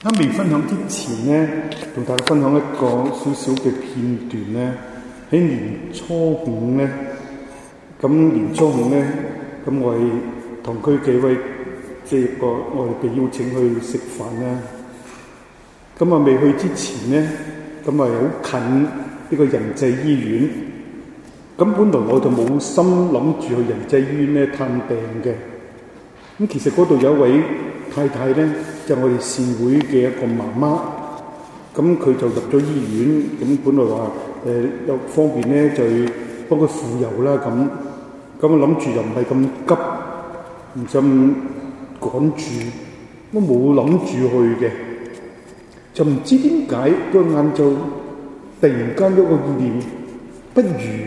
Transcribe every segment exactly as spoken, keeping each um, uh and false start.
喺未分享之前咧，同大家分享一個少少嘅片段咧。喺年初五咧，咁年初五咧，咁我哋同區幾位即係個我哋被邀請去食飯啦。咁啊未去之前咧，咁啊好近呢個仁濟醫院。咁本來我就冇心諗住去仁濟醫院咧探病嘅。咁其實嗰度有一位太太咧，就係我哋善會嘅一個媽媽。咁佢就入咗醫院，咁本來話誒有方便咧，就幫佢傅油啦咁。咁我諗住又唔係咁急，唔使咁趕住，都冇諗住去嘅。就唔知點解個晏晝突然間有個意念，不如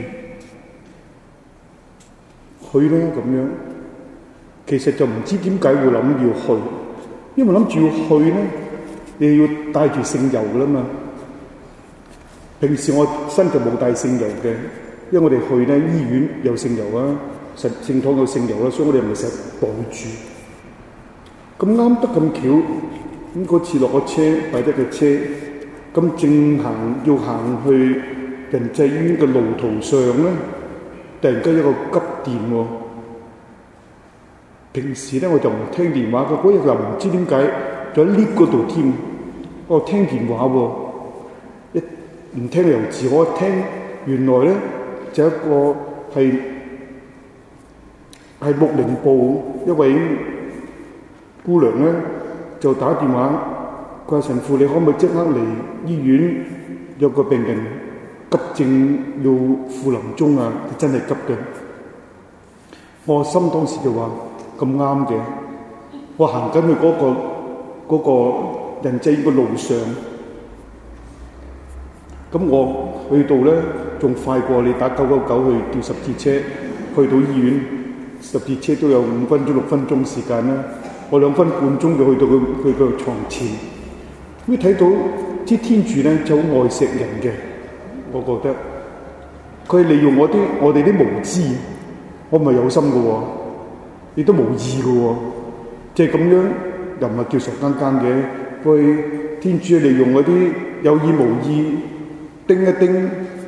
去咧咁樣。其實就唔知點解會諗要去，因為諗住要去咧，你要帶住聖油噶啦嘛。平時我身就冇帶聖油嘅，因為我哋去咧醫院有聖油啊，實聖堂有聖油啦，所以我哋唔係成日綁住。咁啱得咁巧，咁嗰次落個車，擺低個車，咁正行要行去仁濟醫院嘅路途上咧，突然間有一個急電喎。平時咧我就唔聽電話嘅，嗰日又唔知點解，就喺 lift 嗰度添。我聽電話喎，一唔聽又自我一聽，原來咧就一個係係牧靈部一位姑娘咧，就打電話，佢話神父，你可唔可以即刻嚟醫院？有個病人急症要赴臨終啊！真係急嘅。我心當時就話咁啱嘅，我行緊去嗰個嗰個仁濟醫院嘅路上，咁我去到咧仲快過你打九九九去叫十字車去到醫院，十字車都有五分鐘六分鐘時間啦。我兩分半鐘就去到佢佢個牀前，咁睇到啲天主咧就好愛錫人嘅，我覺得佢利用我啲我哋啲無知，我唔係有心嘅喎，亦都無意嘅喎，即係咁樣又唔係叫傻更更嘅，佢天主利用嗰啲有意無意叮一叮，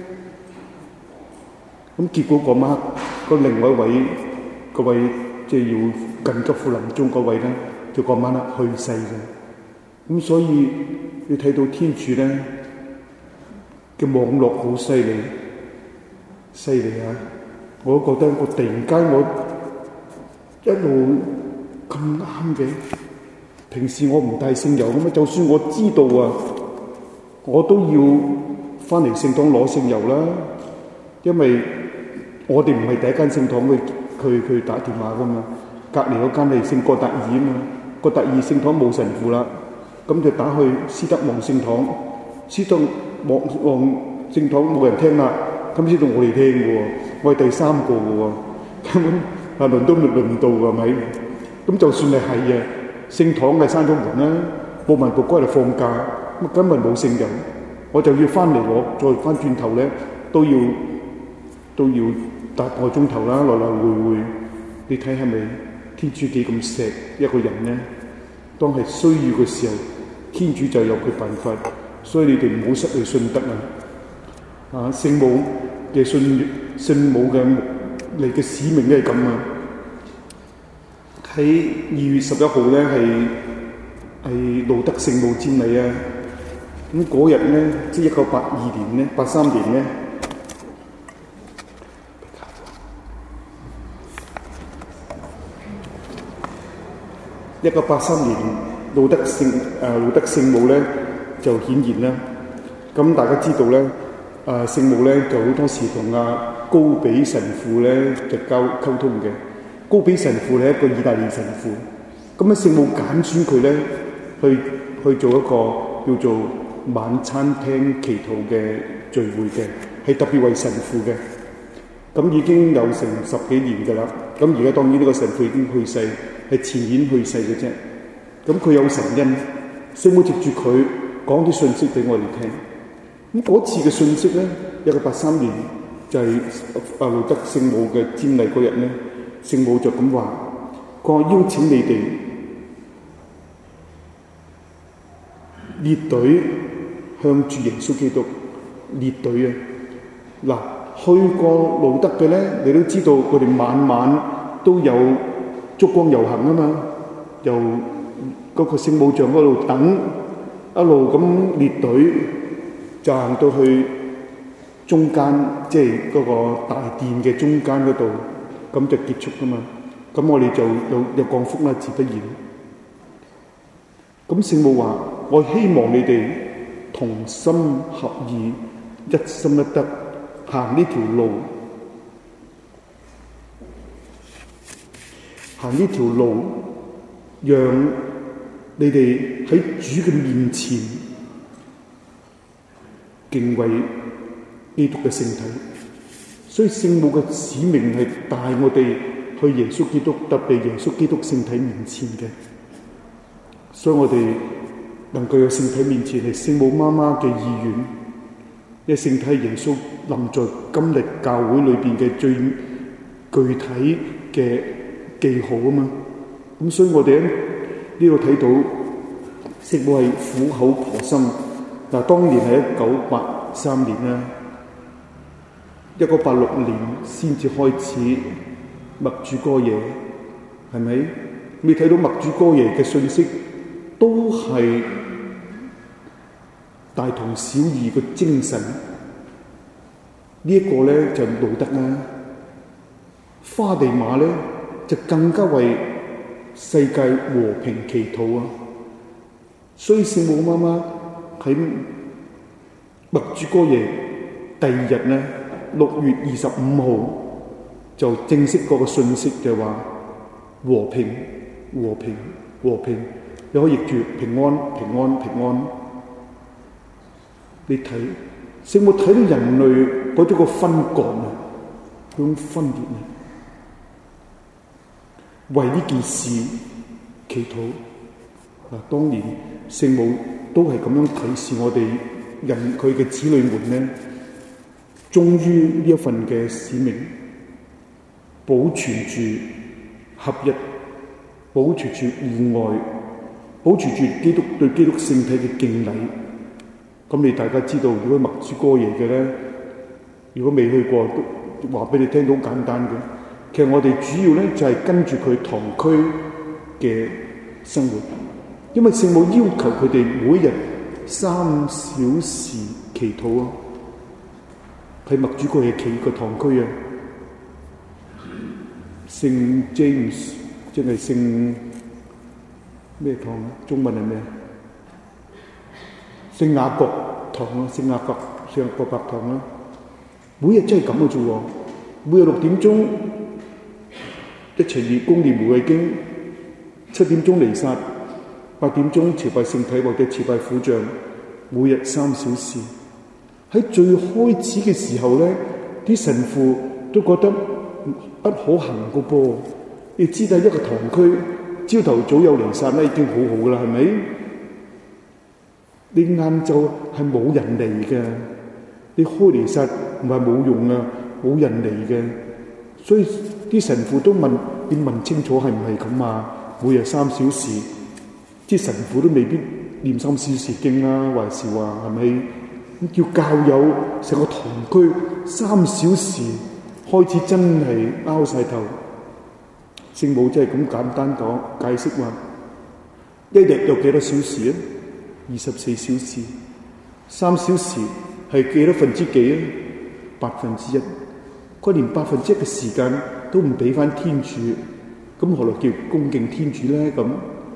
咁結果嗰晚個另外一位嗰位即係要緊急赴臨終嗰位咧，就嗰晚去世嘅。咁所以你睇到天主咧嘅網絡好犀利，犀利啊！我都覺得我突然間我一路咁啱嘅。平時我唔帶聖油咁啊，就算我知道啊，我都要翻嚟聖堂攞聖油啦。因為我哋唔係第一間聖堂去去去打電話噶嘛，隔離嗰間係聖哥達爾啊嘛，哥達爾聖堂冇神父啦，咁就打去斯德望聖堂，斯德望望聖堂冇人聽啦，咁先到我哋聽嘅喎，我係第三個嘅喎，根本啊輪都未輪到㗎，係咪？咁就算係係啊，聖堂係閂咗門啦，牧民部嗰日放假，咁今日冇聖油，我就要翻嚟攞，再翻轉頭咧都要都要搭個鐘頭啦，來來回回，你睇係咪天主幾咁錫一個人咧？當係需要嘅時候，天主就有佢辦法，所以你哋唔好失去信德啊！啊，聖母嘅信聖母嘅嚟嘅使命都係咁啊！喺二月十一號咧係係路德聖母瞻禮啊！咁嗰日咧，即係一九八二年咧，八三年咧，一九八三年路德聖誒路德聖母咧就顯現啦。咁大家知道咧，啊聖母咧就好多時同阿高比神父咧就交溝通嘅。高比神父係一個意大利神父，咁啊聖母揀選佢咧去去做一個叫做晚餐廳祈禱嘅聚會嘅，係特別為神父嘅。咁已經有成十幾年㗎啦。咁而家當然呢個神父已經去世，係前年去世嘅啫。咁佢有神恩，聖母藉住佢講啲信息俾我哋聽。咁嗰次嘅信息咧，一九八三年就係阿路德聖母嘅瞻禮嗰日咧。聖母就咁話：我邀請你哋列隊向住耶穌基督列隊啊！嗱，去過路德嘅咧，你都知道佢哋晚晚都有燭光遊行啊嘛，由嗰個聖母像嗰度等，一路咁列隊就行到去中間，即係嗰個大殿嘅中間嗰度，咁就結束噶嘛。咁我哋就有有降福啦，自不然。咁聖母話：我希望你哋同心合意，一心一德，行呢條路，行呢條路，讓你哋喺主嘅面前敬畏基督嘅聖體。所以聖母嘅使命係帶我哋去耶穌基督，特別耶穌基督聖體面前嘅。所以我哋能夠有聖體面前係聖母媽媽嘅意願，因為聖體係耶穌臨在今日教會裏邊嘅最具體嘅記號啊嘛。咁所以我哋喺呢度睇到聖母係苦口婆心。嗱，當年係一九八三年啦，一九八六年先至開始默主哥耶，係咪？你睇到默主哥耶嘅信息都係大同小異嘅精神。呢一個咧就路德啦，花地瑪咧就更加為世界和平祈禱啊！所以聖母媽媽喺默主哥耶第二日咧，六月二十五號就正式嗰個信息就話和平、和平、和平。你可以譯住平安、平安、平安。你睇聖母睇到人類嗰種個分割啊，嗰種分裂啊，為呢件事祈禱。嗱，當年聖母都係咁樣提示我哋人佢嘅子女們咧，忠於呢一份嘅使命，保存住合一，保存住互愛，保存住基督對基督聖體嘅敬禮。咁你大家知道，如果默主哥耶嘅咧，如果未去過，都話俾你聽，好簡單嘅。其實我哋主要咧就係、是、跟住佢堂區嘅生活，因為聖母要求佢哋每日三小時祈禱啊，喺默主哥耶企個堂區啊，聖 James 即係聖咩堂啊？中文係咩？聖雅各堂啊，聖雅各聖雅各伯堂啊，每日真係咁嘅啫喎。每日六點鐘一齊念公念玫瑰經，七點鐘彌撒，八點鐘朝拜聖體或者朝拜苦像，每日三小時。喺最開始嘅時候咧，啲神父都覺得不可行個噃。你知道一個堂區朝頭早有彌撒咧，已經好好噶啦，係咪？你晏晝係冇人嚟嘅，你開彌撒唔係冇用啊，冇人嚟嘅，所以啲神父都問，你問清楚係唔係咁啊？每日三小時，啲神父都未必念三小時經啦，還是話係咪？叫教友成個堂區三小時開始，真係拗晒頭。聖母真係咁簡單講解釋話，一日有幾多小時啊？二十四小時，三小時係幾多分之幾啊？百分之一。佢連百分之一嘅時間都唔俾翻天主，咁何來叫恭敬天主咧？咁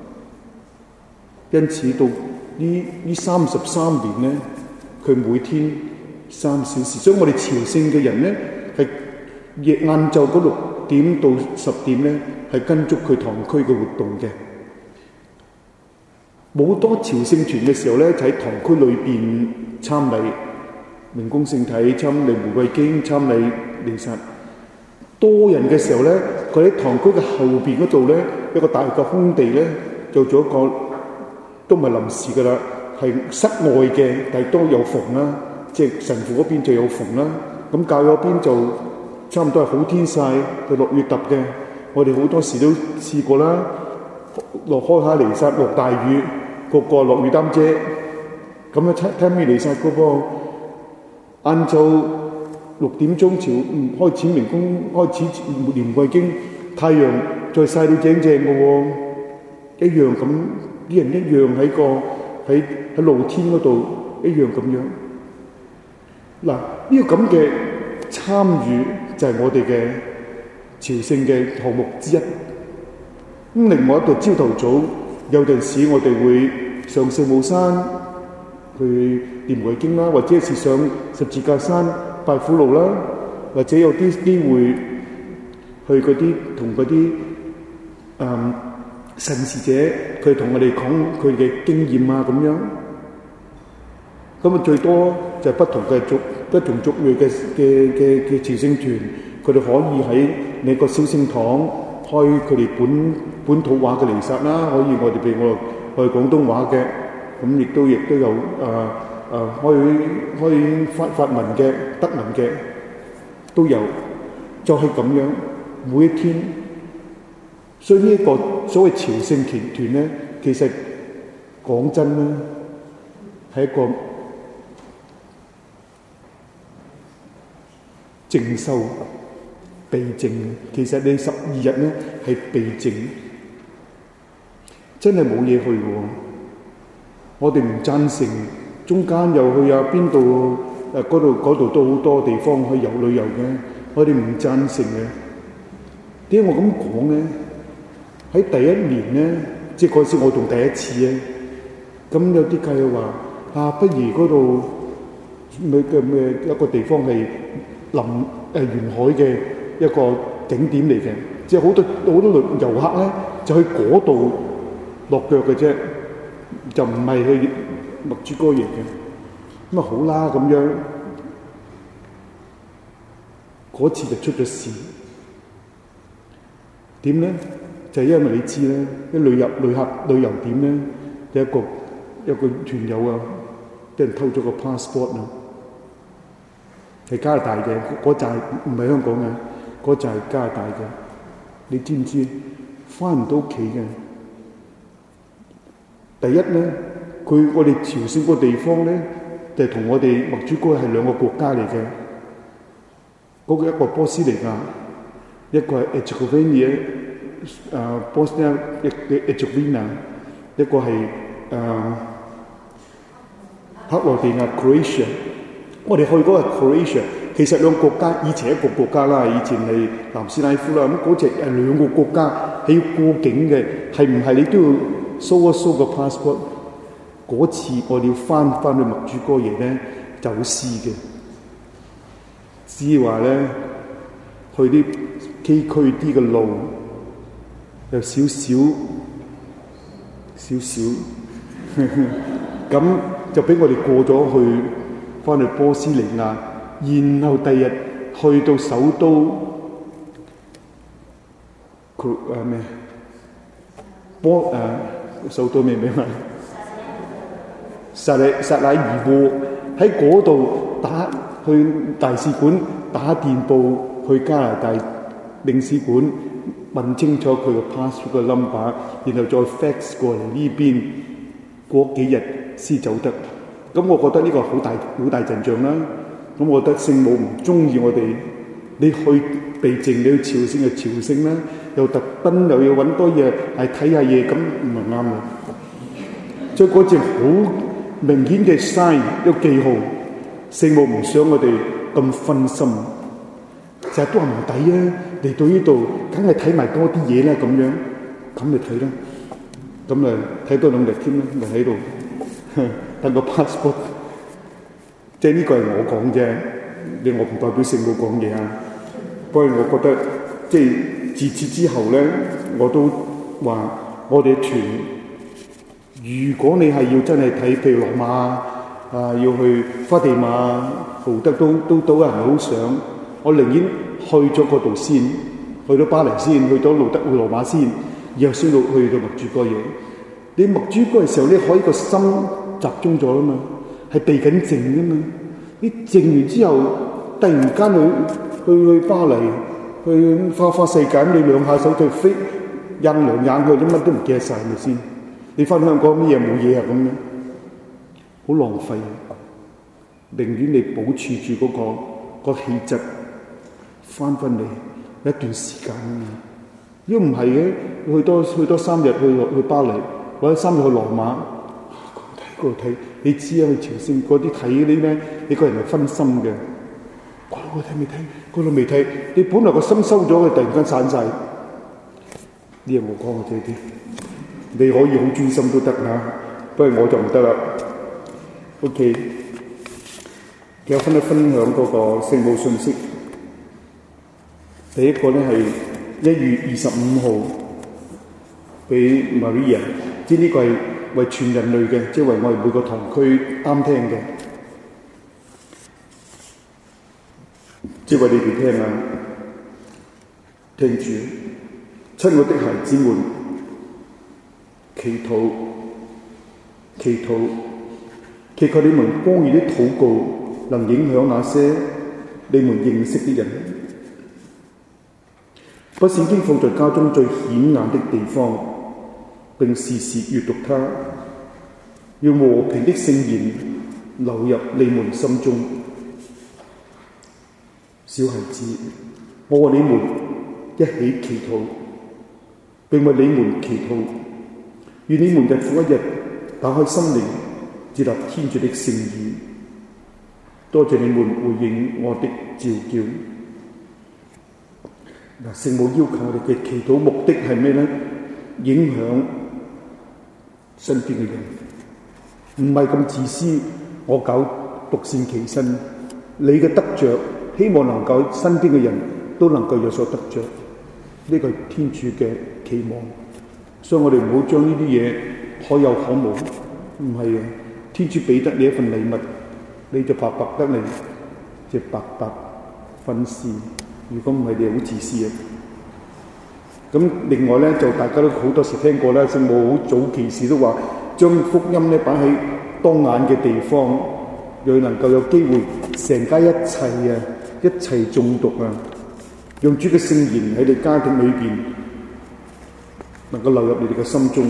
因此到呢呢三十三年咧，佢每天三小時，所以我哋朝聖嘅人咧，係夜晏晝嗰六點到十點咧，係跟足佢堂區嘅活動嘅。冇多朝聖團嘅時候咧，就喺堂區裏邊參禮明供聖體、參禮玫瑰經、參禮彌撒。多人嘅時候咧，佢喺堂區嘅後邊嗰度咧，一個大嘅空地咧，做咗一個都唔係臨時噶啦，係室外嘅，但係都有縫啦，即係神父嗰邊就有縫啦。咁教友嗰邊就差唔多係好天曬，就落雨揼嘅。我哋好多時都試過啦，落開下彌撒落大雨，個個落雨擔遮， 咁啊，聽未嚟晒嗰個晏晝六點鐘朝開始明供，開始念貴經，太陽再曬到正正嘅喎，一樣咁，啲人一樣喺個喺喺露天嗰度一樣咁樣。嗱，呢個咁嘅參與就係我哋嘅朝聖嘅項目之一。咁另外一度朝頭早有陣時我哋會上聖母山去念貴經啦，或者是上十字架山拜苦路啦，或者有啲機會去嗰啲同嗰啲誒神事者佢同我哋講佢嘅經驗啊咁樣。咁啊最多就係不同嘅族不同族裔嘅嘅嘅嘅朝聖團，佢哋可以喺你個小聖堂開佢哋本本土話嘅彌撒啦，可以我哋譬如我哋廣東話嘅，咁亦都亦都有誒誒開開法法文嘅、德文嘅都有，就係咁樣每一天。所以呢一個所謂朝聖團團咧，其實講真啦，係一個靜修避靜。其實你十二日咧係避靜，真係冇嘢去嘅。我哋唔贊成中間又去啊邊度誒嗰度嗰度都好多地方去遊旅遊嘅，我哋唔贊成嘅。點解我咁講咧？喺第一年咧，即係嗰時我仲第一次咧，咁有啲計劃話啊，不如嗰度咩嘅咩一個地方係臨誒沿海嘅一個景點嚟嘅，即係好多好多旅遊客咧就去嗰度落腳嘅啫，就唔係去墨珠哥營嘅。咁啊好啦，咁樣嗰次就出咗事。點咧？就係因為你知咧，啲旅遊旅客旅遊點咧，有一個有一個團友啊，俾人偷咗個 passport 啊，係加拿大嘅，嗰站唔係香港嘅，嗰站係加拿大嘅。你知唔知？翻唔到屋企嘅。第一咧，佢我哋朝聖個地方咧，就係同我哋墨珠哥係兩個國家嚟嘅。嗰個一個波斯尼亞，一個係 Herzegovina。誒 Bosnia 嘅 Herzegovina， 一個係誒克羅地亞 Croatia。我哋去嗰個 Croatia， 其實兩個國家以前一個國家啦，以前係南斯拉夫啦，咁嗰隻係兩個國家係要過境嘅，係唔係你都要 show 一 show 個 passport？ 嗰次我哋要翻翻去墨珠哥爺咧走私嘅，只話咧去啲崎嶇啲嘅路。有少少少少，咁就俾我哋過咗去，翻去波斯尼亞，然後第日去到首都，佢誒咩？波誒首都咩名啊？薩里薩拉熱窩，喺嗰度打去大使館打電報去加拿大領事館。問清楚佢個 passport 嘅 number， 然後再 fax 過嚟呢邊，過幾日先走得。咁我覺得呢個好大好大陣仗啦。咁我覺得聖母唔中意我哋，你去避靜，你去朝聖就朝聖啦，又特登又要揾多嘢係睇下嘢，咁唔係啱嘅。所以嗰隻好明顯嘅 sign 一個記號，聖母唔想我哋咁分心。成日都話唔抵啊！嚟到呢度，梗係睇埋多啲嘢啦，咁樣咁咪睇啦。咁咪睇多兩日添啦，咪喺度等個 passport。即係呢個係我講啫，你我唔代表聖母講嘢啊。不過我覺得，即係自此之後咧，我都話我哋團，如果你係要真係睇，譬如羅馬啊，要去花地瑪、豪德都都都有人好想。我寧願去咗嗰度先，去到巴黎先，去到路德去羅馬先，然後先到去到墨珠哥嘢。你墨珠哥嘅時候，你可以個心集中咗啊嘛，係避緊靜啊嘛。你靜完之後，突然間去去去巴黎，去花花世界，你兩下手就飛印兩眼去，你乜都唔記得晒咪先。你翻香港咩嘢冇嘢啊咁樣。 好浪費，寧願你保持住嗰、那個、那個氣質，翻返嚟一段時間。如果唔係嘅，去多去多三日去去巴黎，或者三日去羅馬，嗰度睇嗰度睇，你知啊，去朝聖嗰啲睇嗰啲咧，你個人係分心嘅。嗰度睇未睇？嗰度未睇，你本來個心收咗，佢突然間散晒。呢有冇講啊？這啲你可以好專心都得嚇，不過我就唔得啦。OK， 有分一分享嗰個聖母信息。第一個咧係一月二十五號俾 Maria， 即係呢個係為全人類嘅，即係為我哋每個堂區啱聽嘅，即係為你哋聽啊！聽住，親愛的孩子們，祈禱，祈禱，祈求你們光熱的禱告能影響那些你們認識的人。把聖經放在家中最顯眼的地方，並時時閱讀它，讓和平的聖言流入你們心中。小孩子，我和你們一起祈禱，並為你們祈禱，願你們日復一日打開心靈，接納天主的聖言。多謝你們回應我的召叫。嗱，聖母要求我哋嘅祈禱目的係咩咧？影響身邊嘅人，唔係咁自私。我搞獨善其身，你嘅得着，希望能夠身邊嘅人都能夠有所得着。呢個係天主嘅期望，所以我哋唔好將呢啲嘢可有可無。唔係啊，天主俾得你一份禮物，你就白白得嚟，就白白分施。如果唔係，你好自私啊！咁另外咧，就大家都好多時聽過啦，聖母好早期時都話，將福音咧擺喺當眼嘅地方，讓能夠有機會成家一齊啊，一齊誦讀啊，讓主嘅聖言喺你家庭裏邊能夠流入你哋嘅心中。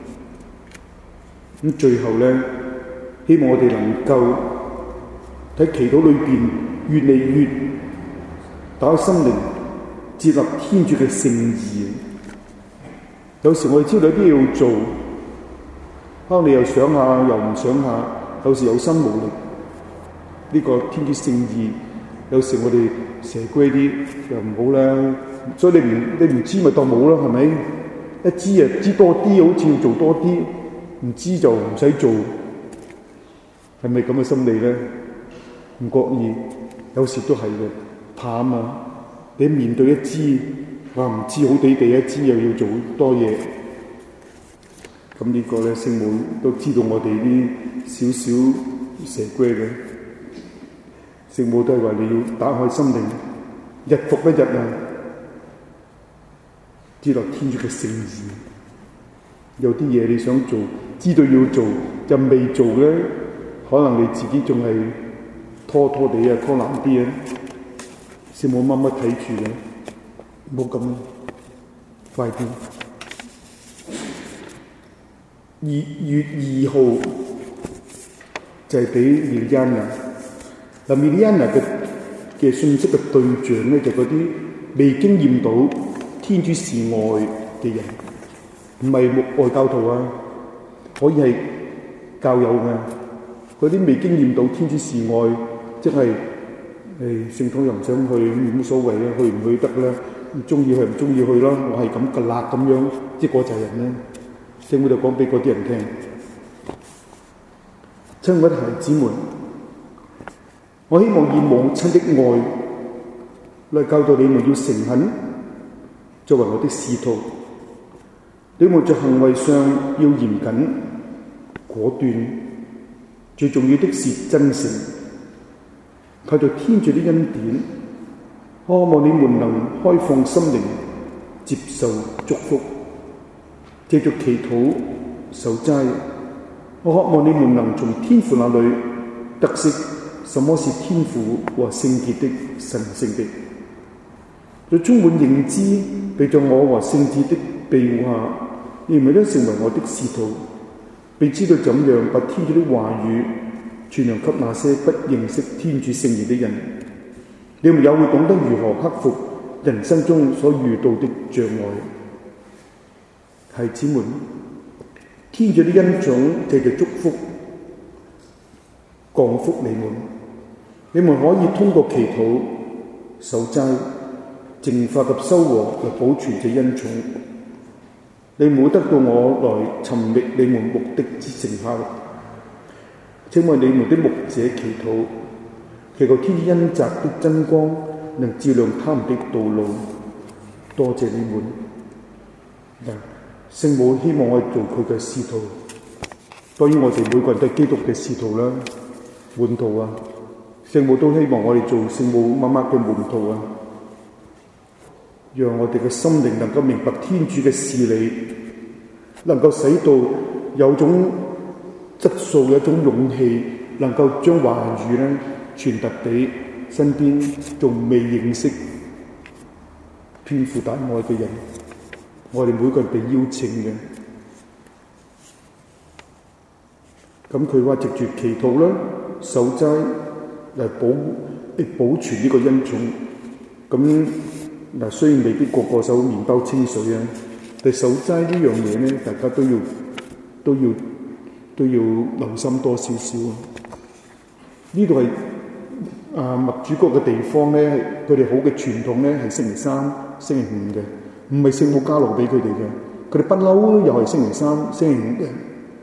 咁最後咧，希望我哋能夠喺祈禱裏邊越嚟越打開心靈，接納天主嘅聖意。有時我哋知道有啲嘢要做，可能你又想下又唔想下，有時有心無力。呢、這個天主聖意，有時我哋蛇龜啲又唔好啦。所以你唔你唔知咪當冇啦，係咪？一知啊，知多啲，好似要做多啲；唔知就唔使做，係咪咁嘅心理咧？唔覺意，有時都係嘅。怕啊嘛！你面對一支話唔知好地地一支，又要做多嘢，咁呢個咧，聖母都知道我哋啲少少蛇龜嘅。聖母都係話你要打開心靈，日復一日啊，知道天主嘅聖意。有啲嘢你想做，知道要做又未做咧，可能你自己仲係拖拖地啊，拖懶啲啊。聖母媽媽睇住嘅，唔好咁，快啲。二月二號就係俾米利安娜。嗱，米利安娜嘅嘅信息嘅對象咧，就嗰啲未經驗到天主是愛嘅人，唔係外教徒啊，可以係教友嘅。嗰啲未經驗到天主是愛，即係。誒，聖堂又唔想去，冇所謂啦，去唔去得啦？中意去唔中意去啦，我係咁嘅啦，咁樣即係嗰紮人咧。聖母就講俾嗰啲人聽：親愛的孩子們，我希望以母親的愛來教導你們要誠懇，作為我的使徒。你們在行為上要嚴謹、果斷，最重要的是真誠。靠着天主的恩典，我渴望你們能開放心靈，接受祝福。藉着祈禱、守齋，我渴望你們能從天父那裏得悉什麼是天父和聖潔的、神聖的。在充滿認知，被在我和聖子的庇護下，你們都成為我的使徒。 並知道怎樣把天主的話語傳揚給那些不認識天主聖言的人。你們也會懂得如何克服人生中所遇到的障礙。孩子們，天主的恩寵藉着祝福降福你們，你們可以通過祈禱、守齋、淨化及修和來保存這恩寵。你們會得到我來尋覓你們目的之成效。請為你們的牧者祈禱，祈求天主恩澤的真光能照亮他們的道路。多謝你們。聖母希望我哋做佢嘅使徒，當然我哋每個人都係基督嘅使徒啦，門徒啊。聖母都希望我哋做聖母媽媽嘅門徒啊，讓我哋嘅心靈能夠明白天主嘅事理，能夠使到有種質素、有種勇氣，能夠將話語咧傳達俾身邊仲未認識天父大愛嘅人。我哋每個人被邀請嘅，咁佢話藉住祈禱啦、守齋嚟保嚟保存呢個恩寵。咁嗱，雖然未必個個守麵包清水啊，但守齋呢樣嘢咧，大家都要都要都要留心多少少啊。呢度係啊默主國嘅地方咧，佢哋好嘅傳統咧係星期三、星期五嘅。唔係聖母加落俾佢哋嘅，佢哋不嬲又係星期三、星期五嘅。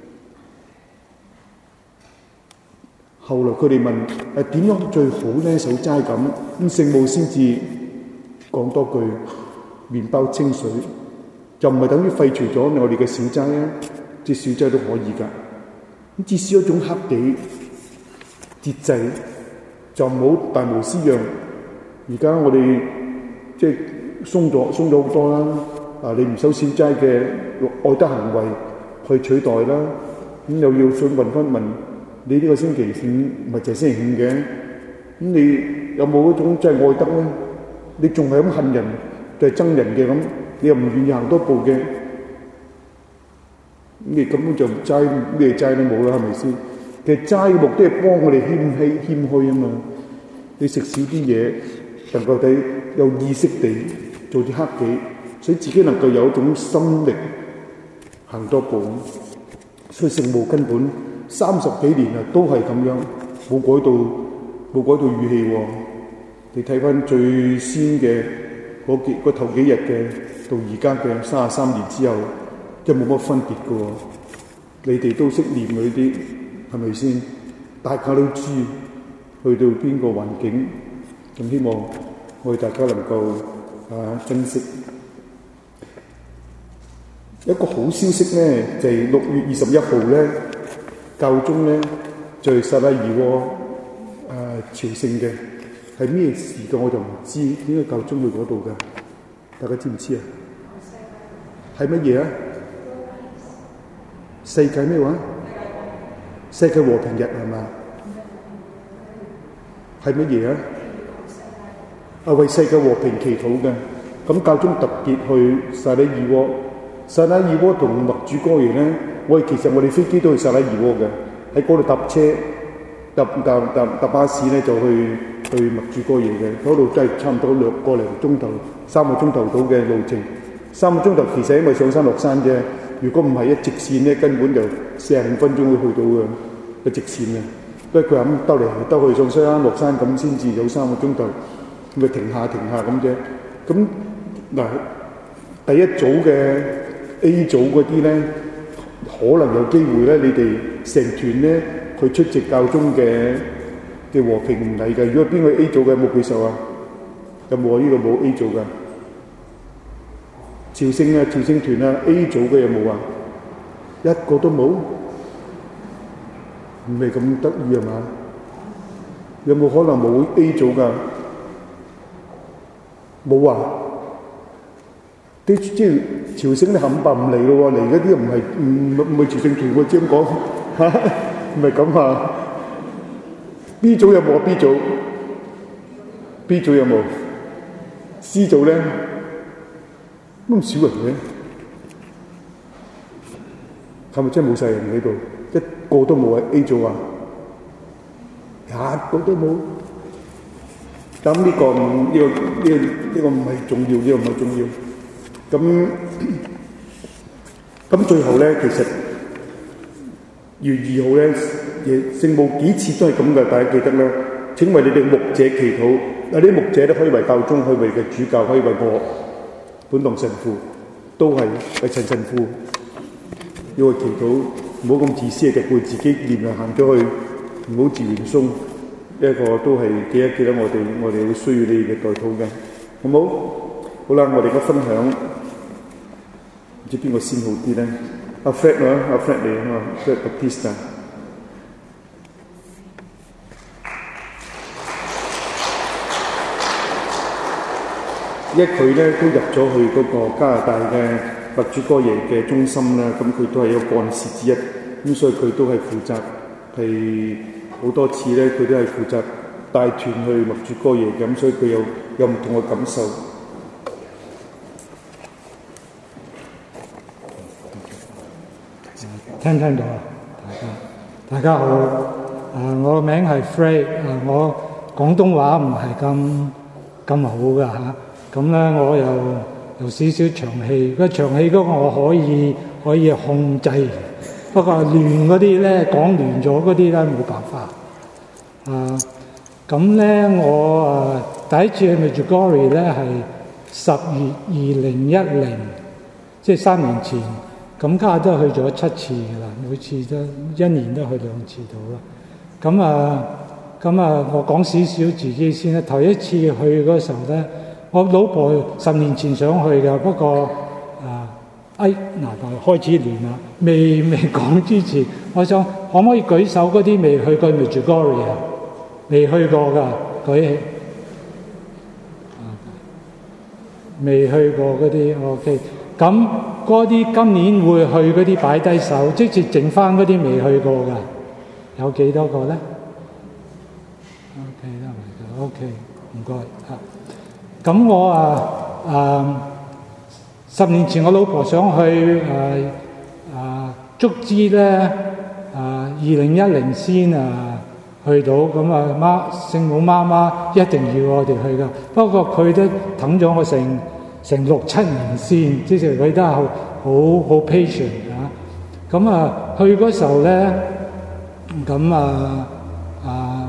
後來佢哋問誒點樣最好咧守齋咁，咁聖母先至講多句麵包清水，就唔係等於廢除咗我哋嘅小齋啊，即小齋都可以㗎。咁至少一種克己節制，就唔好大無私樣。而家我哋即係。鬆咗鬆咗好多啦！啊，你唔守小齋嘅愛德行為去取代啦，咁又要想問翻問你呢個星期五唔係就係星期五嘅，咁你有冇一種即係愛德咧？你仲係咁恨人，就係憎人嘅咁，你又唔願意行多步嘅，咁你根本就齋咩齋都冇啦，係咪先？其實齋嘅目的係幫我哋謙虛謙虛啊嘛，你食少啲嘢，能夠睇有意識地。做啲克己，所以自己能夠有一種心力行多步。所以聖母根本三十幾年啊，都係咁樣，冇改到冇改到語氣喎。你睇翻最先嘅嗰幾嗰頭幾日嘅，到而家嘅三十三年之後，即係冇乜分別嘅喎。你哋都識念嗰啲，係咪先？大家都知去到邊個環境，咁希望我哋大家能夠。啊！珍惜一個好消息咧，就係、是、六月二十一號咧，教宗咧在薩拉熱窩啊朝聖嘅，係咩時間我就唔知，點解教宗去嗰度㗎？大家知唔知啊？係乜嘢啊？世界咩話？世界和平日係嘛？係乜嘢啊？啊，為世界和平祈禱嘅，咁教宗特別去薩拉熱窩，薩拉熱窩同默主哥耶咧，我哋其實我哋飛機都去薩拉熱窩嘅，喺嗰度搭車搭搭搭搭巴士咧就去去默主哥耶嘅，嗰度真係差唔多兩個零鐘頭，三個鐘頭到嘅路程，三個鐘頭其實因為上山落山啫，如果唔係一直線咧，根本就四十五分鐘會去到嘅，一直線嘅，不過佢咁兜嚟兜去上山落山咁先至有三個鐘頭。咪停下停下咁啫。咁嗱，第一組嘅 A 組嗰啲咧，可能有機會咧，你哋成團咧去出席教宗嘅嘅和平禮嘅。如果邊個 A 組嘅有冇舉手啊？有冇啊？呢個冇 A 組噶。朝聖啊，朝聖團啊 ，A 組嘅有冇啊？一個都冇，唔係咁得意係嘛？有冇可能冇 A 組噶？冇啊！啲即係朝聖你冚唪唥唔嚟咯喎，嚟嗰啲唔係唔唔係朝聖團喎，即係咁講嚇，唔係咁啊 ！B 組有冇啊 ？B 組 B 組有冇 ？C 組咧咁少人嘅， 係咪真係冇晒人喺度？一個都冇啊 ！A 組話一個都冇。咁呢個唔呢個呢個呢個唔係重要，呢個唔係重要。咁咁最後咧，其實月二號咧，聖母幾次都係咁嘅，大家記得咧。請為你哋牧者祈禱。嗱，啲牧者都可以為教宗，可以為嘅主教，可以為我本堂神父，都係為陳神父要去祈禱，唔好咁自私嘅，背自己念啊行咗去，唔好自圓鬆。呢一個都係記一記得我哋，我哋會需要你嘅代禱嘅，好唔好？好啦，我哋嘅分享唔知邊個先好啲咧？阿 Fred 啊，阿 Fred 嚟啊嘛 ，Fred Baptista。因為佢咧都入咗去嗰個加拿大嘅默主哥耶嘅中心啦，咁佢都係一個幹事之一，咁所以佢都係負責係好多次咧，佢都係負責帶團去默主哥耶嘅，咁所以佢有有唔同嘅感受。 聽唔聽到啊？大家大家好，啊我個名係 Fred， 啊我廣東話唔係咁咁好㗎嚇。咁咧，我又有少少長氣，個長氣嗰個我可以可以控制，不過亂嗰啲咧講亂咗嗰啲咧冇辦法。啊，咁咧我啊第一次去 Medjugorje 咧係十月二零一零，即係三年前，咁家下都去咗七次㗎啦，每次都一年都去兩次到啦。咁啊，咁啊，我講少少自己先啦。頭一次去嗰時候咧。我老婆十年前想去嘅，不過啊，哎嗱，開始亂啦。未未講之前，我想可唔可以舉手嗰啲未去過 Medjugorje 啊？未去過㗎，舉起。未去過嗰啲 OK。咁嗰啲今年會去嗰啲擺低手，即係剩翻嗰啲未去過㗎。有幾多個咧 ？OK 啦，OK，唔該啊。咁我啊啊十年前我老婆想去誒啊竹枝咧啊二零一零先啊去到，咁啊媽聖母媽媽一定要我哋去㗎，不過佢都等咗我成成六七年先，即係佢都係好好好 patient 啊。咁啊去嗰時候咧，咁啊啊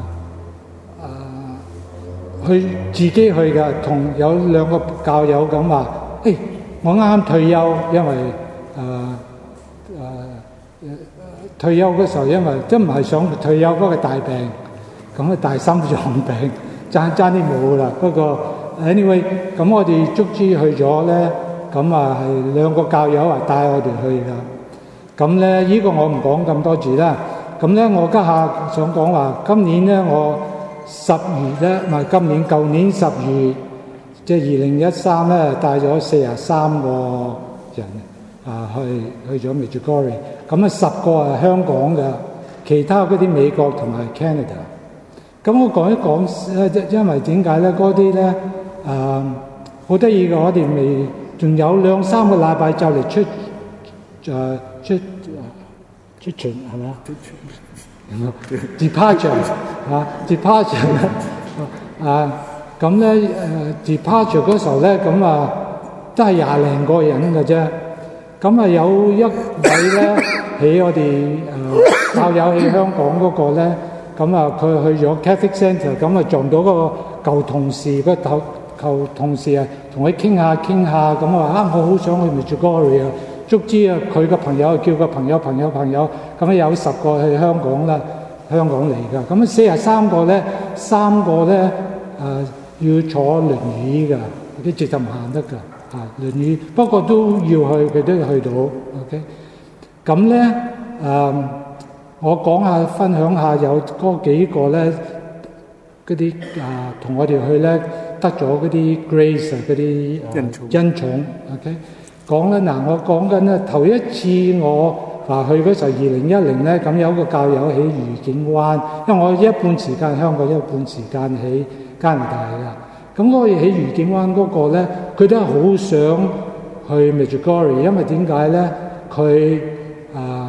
佢自己去㗎，同有兩個教友咁話：誒、hey, 我啱啱退休，因為誒誒、呃呃、退休嗰時候，因為都唔係想退休，不過大病，咁啊大心臟病，爭爭啲冇啦。不過 anyway， 咁我哋足之去咗咧，咁啊係兩個教友啊帶我哋去㗎。咁咧呢個我唔講咁多字啦。咁咧我家下想講話，今年咧我。十月咧，唔係今年，舊年十月，即係二零一三咧，帶咗四十三個人啊去去咗 Medjugorje，咁啊十個係香港嘅，其他嗰啲美國同埋 Canada。咁我講一講，因為點解咧？嗰啲咧誒好得意嘅，我哋未仲有兩三個禮拜就嚟出誒、呃、出出巡係咪啊？departure 啊 departure 啊咁咧誒 departure 嗰時候咧，咁啊都係廿零個人嘅啫。咁啊有一位咧喺我哋誒教友喺香港嗰個咧，咁啊佢去咗 Catholic Centre， 咁啊撞到嗰個舊同事，個舊舊同事啊同佢傾下傾下，咁啊啊我好想去 Medjugorje啊，足之啊佢個朋友叫個朋友朋友朋友，咁啊有十個去香港啦，香港嚟㗎。咁啊四十三個咧，三個咧誒、呃、要坐輪椅㗎，啲直就唔行得㗎啊輪椅，不過都要去，佢都要去到 OK。咁咧誒我講下分享下有嗰幾個咧嗰啲啊同我哋去咧得咗嗰啲 Grace 啊嗰啲恩寵恩寵 OK。講咧嗱，我講緊咧頭一次我話去嗰時候，二零一零咧，咁有個教友喺愉景灣，因為我一半時間香港，一半時間喺加拿大㗎。咁我哋喺愉景灣嗰個咧，佢都係好想去 Medjugorje，因為點解咧？佢啊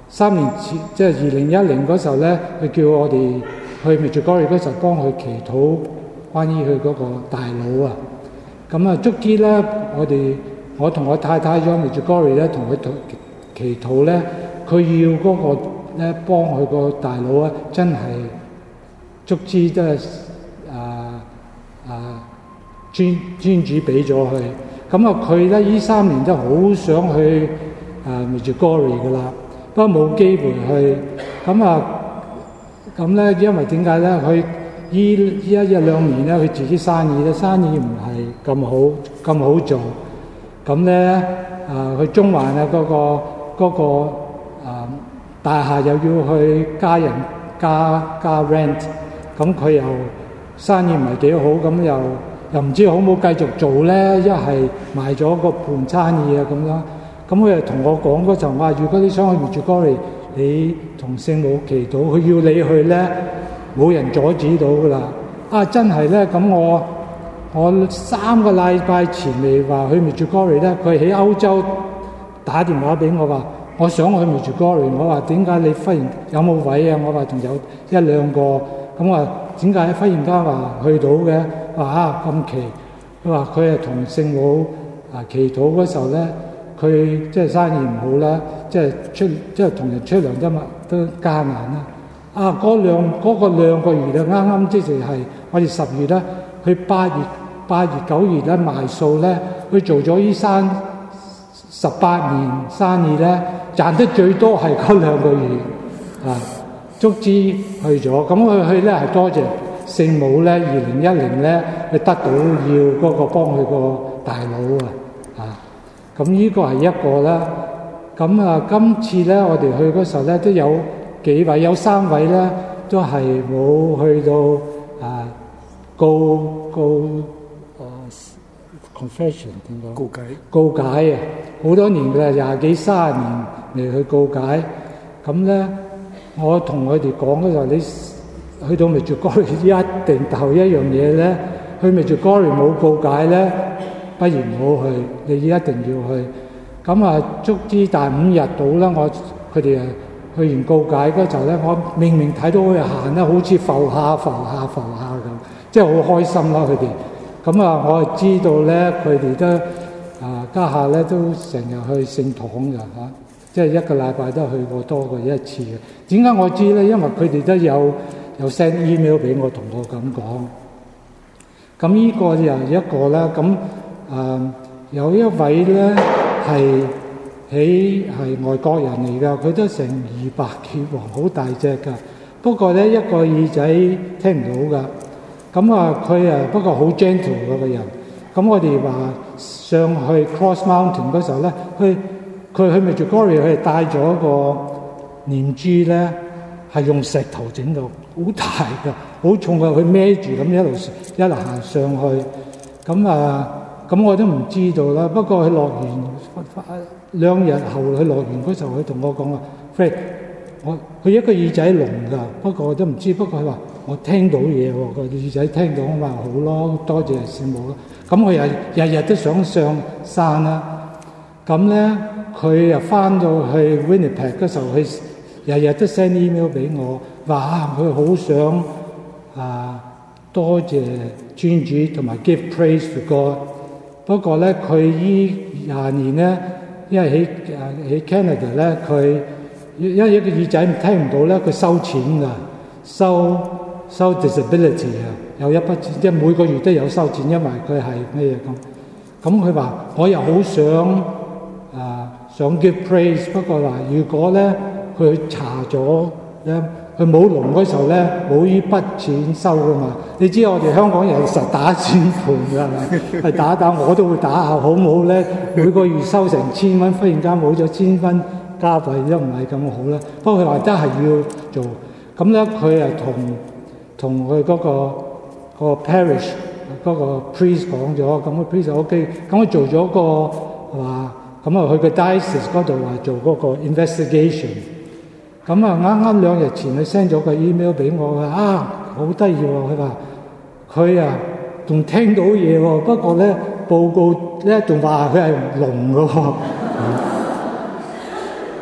三年前即係二零一零嗰時候咧，佢叫我哋去 Medjugorje 嗰時候幫佢祈禱關於佢嗰個大佬啊。咁啊，足之咧，我哋我同我太太咗 Medjugorje 咧，同佢祈禱咧，佢要嗰個咧幫佢個大佬啊，真係足之都係啊啊專專主俾咗佢。咁啊，佢咧呢三年都好想去啊 Medjugorje 噶啦，不過冇機會去。咁啊，咁咧因為點解咧？佢依依一一兩年咧，佢自己生意咧生意唔係咁好咁好做。咁咧啊，去中環啊嗰個嗰個啊大廈又要去加人加加 rent， 咁佢又生意唔係幾好，咁又又唔知好冇繼續做咧，一係賣咗個盤生意啊咁樣。咁佢又同我講嗰陣話，如果你想去 Medjugorje，你同聖母祈禱，佢要你去咧，冇人阻止到噶啦。啊，真係咧，咁我我三個禮拜前嚟話去 Medjugorje咧，佢喺歐洲打電話俾我話，我想去 Medjugorje。我話點解你忽然有冇位啊？我話仲有一兩個。咁話點解忽然間話去到嘅？話啊咁奇。佢話佢係同聖母啊祈禱嗰時候咧，佢即係生意唔好啦，即係出即係同人出糧得嘛都艱難啦。啊嗰兩嗰個兩個月咧，啱啱即係係我哋十月咧，去八月八月九月咧賣數咧，佢做咗依三十八年生意咧，賺得最多係嗰兩個月啊。足之去咗，咁佢去咧係多謝聖母咧，二零一零咧佢得到要嗰個幫佢個大佬啊，啊，咁呢個係一個啦。咁啊，今次咧我哋去嗰時候咧都有幾位，有三位咧都係冇去到啊告告啊 confession 點講？ 告解告解啊，好多年嘅啦，廿幾三十年嚟去告解，咁咧。我同佢哋講嗰時候，你去到 Medjugorje 一定頭一樣嘢咧，去 Medjugorje冇告解咧，不如唔好去，你一定要去。咁啊，足之大五日到啦，我佢哋啊去完告解嗰時候咧，我明明睇到佢行咧，好似浮下浮下浮下咁，即係好開心啦佢哋。咁啊，我知道咧，佢哋都啊家下咧都成日去聖堂㗎嚇。即係一個禮拜都去過多過一次嘅。點解我知咧？因為佢哋都有有 send email 俾我，同我咁講。咁呢個又一個啦。咁啊、呃、有一位咧係喺係外國人嚟㗎，佢都成二百幾磅，好大隻㗎。不過咧一個耳仔聽唔到㗎。咁啊佢啊不過好 gentle 嗰個人。咁我哋話上去 Cross Mountain 嗰時候咧，去。佢去 Medjugorje，佢係帶咗個念珠咧，係用石頭整到，好大㗎，好重㗎，佢孭住咁一路一路行上去。咁啊，咁我都唔知道啦。不過佢落完兩日後，佢落完嗰時候，佢同我講話 ，Fred， 我佢一個耳仔聾㗎，不過我都唔知。不過佢話我聽到嘢喎，個耳仔聽到，我話好咯，多謝聖母咯。咁我又日日都想上山啦。咁咧。佢又翻到去 Winnipeg 嗰時候，佢日日都 send email 俾我，話佢好想啊多謝尊主同埋 give praise to God。不過咧，佢依廿年咧，因為喺喺 Canada 咧，佢因為一個耳仔聽唔到咧，佢收錢㗎，收收 disability 啊，有一筆錢，即係每個月都有收錢，因為佢係咩嘢咁。咁佢話我又好想啊。想 give praise， 不過嗱，如果咧佢查咗咧，佢冇聾嗰時候咧，冇呢筆錢收噶嘛。你知我哋香港人實打算盤㗎，係打打我都會打下，好唔好咧？每個月收成千蚊，忽然間冇咗千蚊加幣都唔係咁好啦。不過佢話真係要做，咁咧佢啊同同佢嗰個、嗰個 parish 嗰個 priest 講咗，咁個 priest OK， 咁佢做咗個話。咁啊，去個 diocese 嗰度話做嗰個 investigation。咁啊，啱啱兩日前佢 send 咗個 email 俾我，啊，好得意喎！佢話佢啊仲聽到嘢喎，不過咧報告咧仲話佢係聾嘅喎。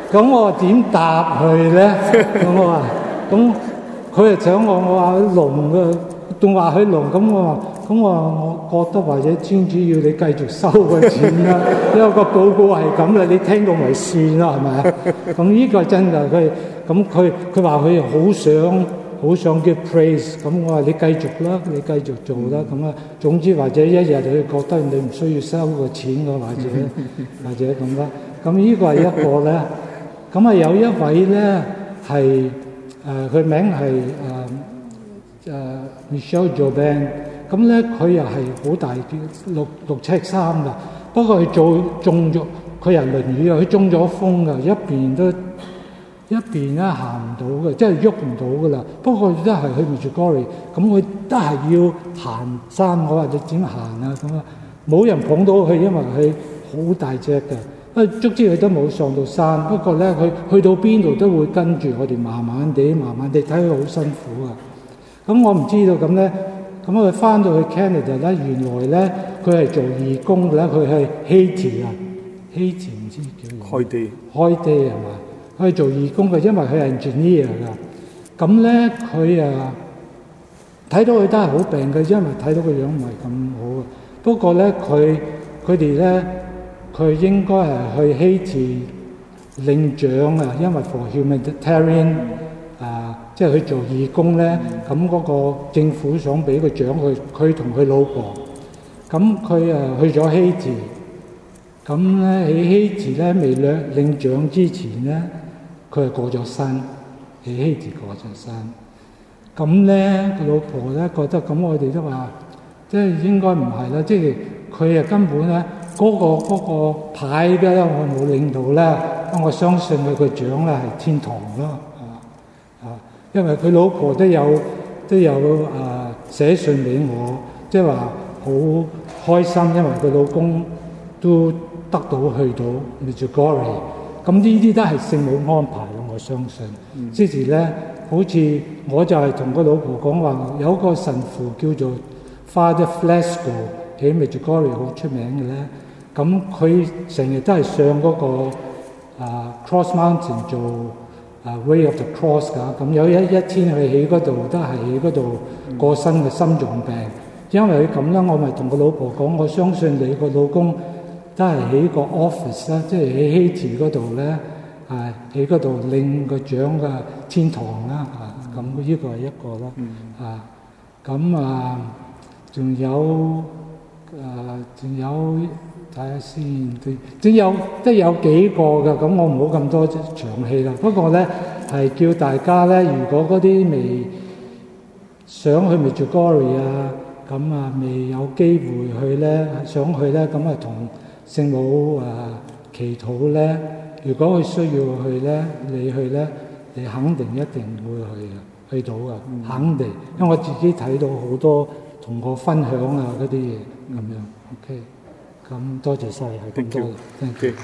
咁我點答佢咧？咁我話，咁佢又想我，我話佢聾嘅，仲話佢聾。咁我話，咁我話我覺得或者專主要你繼續收個錢啦，因為個報告係咁啦，你聽到咪算啦，係咪啊？咁呢個真㗎，佢咁佢佢話佢好想好想 give praise。咁我話你繼續啦，你繼續做啦。咁啊，總之或者一日你覺得你唔需要收個錢嘅，或者或者咁啦。咁呢個係一個咧。咁啊有一位咧係誒佢名係誒誒 Michelle Joban。咁咧佢又係好大啲，六六尺三㗎。不過佢做中咗，佢係輪椅啊，佢中咗風㗎，一邊都一邊咧行唔到嘅，即係喐唔到㗎啦。不過都係去 Medjugorje，咁佢都係要行山。我話你點行啊？咁啊冇人捧到佢，因為佢好大隻㗎。啊，卒之佢都冇上到山。不過咧，佢去到邊度都會跟住我哋慢慢地、慢慢地，睇佢好辛苦啊。咁我唔知道咁咧，咁佢翻到去 Canada 咧，原來咧佢係做義工嘅咧，佢係 Haiti 啊 ，Haiti 唔知叫開地開地係嘛？佢係做義工嘅，因為佢係 engineer 㗎。咁咧佢啊睇到佢都係好病嘅，因為睇到個樣唔係咁好啊。不過咧，佢佢哋咧。佢應該係去 Haiti 領獎啊，因為 for humanitarian 啊，即係佢做義工咧，咁嗰個政府想俾個獎佢，佢同佢老婆，咁佢啊去咗 Haiti，咁咧喺 Haiti 咧未領領獎之前咧，佢係過咗身，喺 Haiti 過咗身，咁咧個老婆咧覺得咁，我哋都話即係應該唔係啦，即係佢啊根本咧。嗰、那個嗰、那個牌嘅咧，我冇領到咧，我相信佢個獎咧係天堂咯，啊啊！因為佢老婆都有都有啊寫信俾我，即係話好開心，因為佢老公都得到去到 Medjugorje， 咁呢啲都係聖母安排咯，我相信。嗯、之前咧，好似我就係同個老婆講話，有個神父叫做 Father Flasco 喺 Medjugorje 好出名嘅咧。咁佢成日都係上嗰、那個啊 Cross Mountain 做啊 Way of the Cross 㗎。咁有一一天佢喺嗰度都係喺嗰度過身嘅心臟病。因為佢咁啦，我咪同個老婆講，我相信你個老公都係喺個 office 啦，即係喺 Haiti 嗰度咧，啊喺嗰度領個獎嘅天堂啦。啊，咁呢個係一個啦。啊，咁啊，仲有啊，仲有。睇下先，都有都有幾個㗎，咁我唔好咁多長氣啦。不過咧，係叫大家咧，如果嗰啲未想去 Medjugorje 啊，咁啊未有機會去咧，想去咧，咁啊同聖母啊祈禱咧。如果佢需要去咧，你去咧，你肯定一定會去嘅，去到嘅，嗯、肯定。因為我自己睇到好多同我分享啊嗰啲嘢咁樣。OK。咁多謝晒，係咁多嘅。Thank you。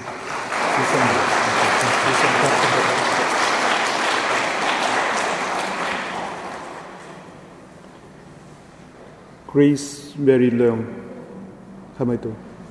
Grace Mary 亮係咪度？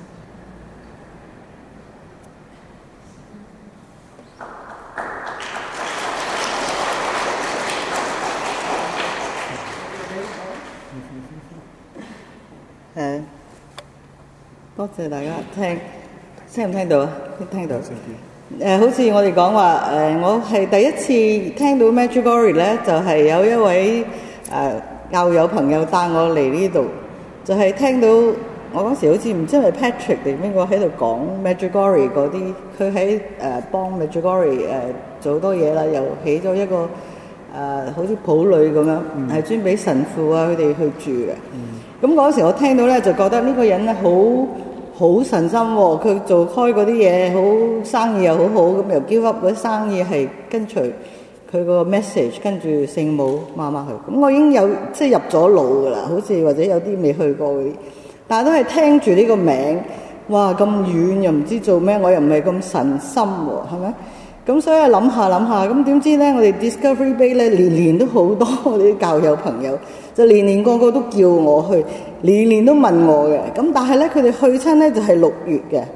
誒。多謝大家聽，聽唔聽到啊？聽到。誒、呃，好似我哋講話，誒、呃，我係第一次聽到 Medjugorje 咧，就係、是、有一位誒、呃、教友朋友帶我嚟呢度，就係、是、聽到我嗰時好似唔知係咪 Patrick 定邊個喺度講 Medjugorje 嗰啲，佢喺誒幫 Medjugorje 誒做好多嘢啦，又起咗一個誒、呃、好似普女咁樣，係、嗯、專俾神父啊佢哋去住嘅。咁嗰、嗯、時我聽到咧，就覺得呢個人咧好好神心喎、哦，佢做開嗰啲嘢，好生意又好好，咁又 give up 嗰啲生意係跟隨佢個 message， 跟住聖母媽媽去。咁我已經有即係入咗腦噶啦，好似或者有啲未去過嗰啲，但係都係聽住呢個名，哇咁遠又唔知做咩，我又唔係咁神心喎，係咪？咁所以諗下諗下，咁點知咧？我哋 Discovery Bay 咧年年都好多我哋啲教友朋友，就年年個個都叫我去，年年都問我嘅。咁但係咧，佢哋去親咧就係六月嘅。